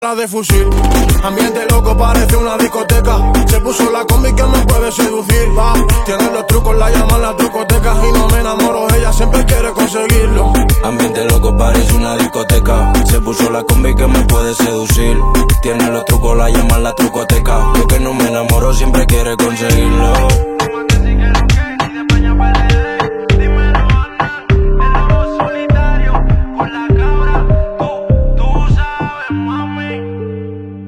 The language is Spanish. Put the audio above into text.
La de fusil, ambiente loco, parece una discoteca. Se puso la combi que me puede seducir. Va, tiene los trucos, la llaman las trucotecas. Y no me enamoro, ella siempre quiere conseguirlo. Ambiente loco, parece una discoteca. Se puso la combi que me puede seducir. Tiene los trucos, la llaman la trucoteca. Yo que no me enamoro, siempre quiere conseguirlo.